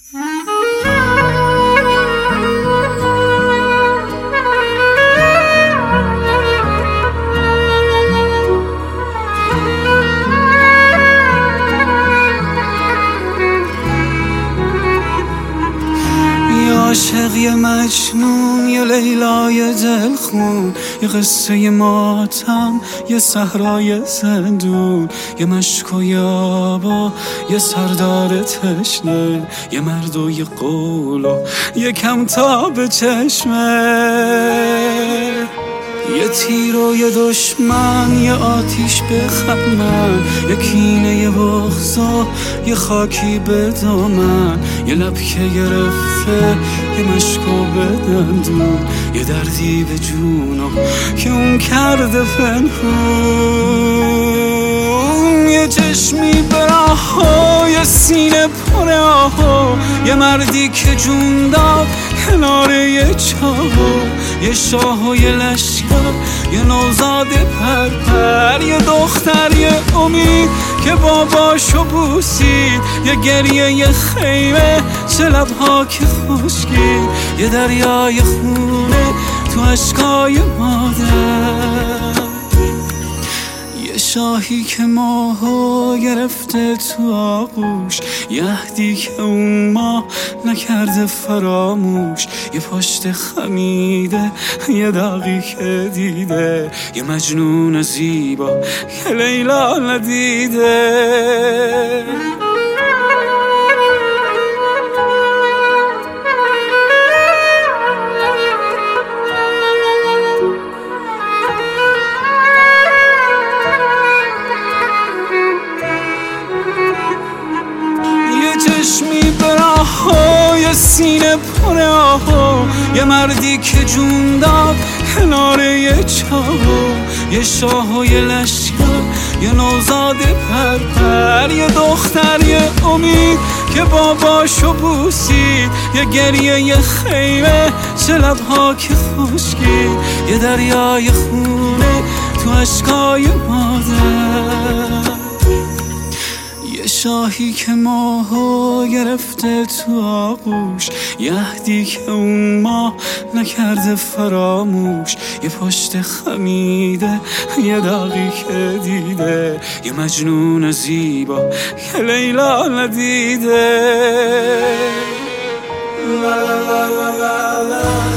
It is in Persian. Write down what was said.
عاشق یه مجنون، یه لیلای دلخون، یه قصه ماتم، یه صحرای زندون، یه مشک و یابا، یه سردار تشنه، یه مرد و یه قول و یه کمتاب چشمه، یه تیر و یه دشمن، یه آتیش به خمن، یه کینه یه بغض و یه خاکی به دامن، یه لب که گرفته، یه مشک و به دندون، یه دردی به جونم که اون کرده پنهون، یه چشمی به راه، یه سینه پر آه، یه مردی که جون داد کنار یه چاه، یه شاه و یه لشکر، یه نوزاد پرپر، یه دختر، یه امید که باباشو بوسید، یه گریه، یه خیمه، چه لبها که خشکی، یه دریای خونه تو اشکای مادر، یه شاهی که ماهو گرفته تو آغوش، یه عهدی که اون ماه نکرده فراموش، یه پشت خمیده، یه داغی که دیده، یه مجنون زیبا که لیلا ندیده. چشمی به راه، یه سینه پر آه، یه مردی که جون داد کنار یه چاه، یه شاه و یه لشکر، یه نوزاد پرپر، یه دختر، یه امید که باباشو بوسید، یه گریه، یه خیمه، چه لبها که خشکی، یه دریای خونه تو اشکای مادر، یه شاهی که ماهو گرفته تو آغوش، یه عهدی که اون ماه نکرده فراموش، یه پشت خمیده، یه داغی که دیده، یه مجنون زیبا که لیلا ندیده. لا لا لا لا لا.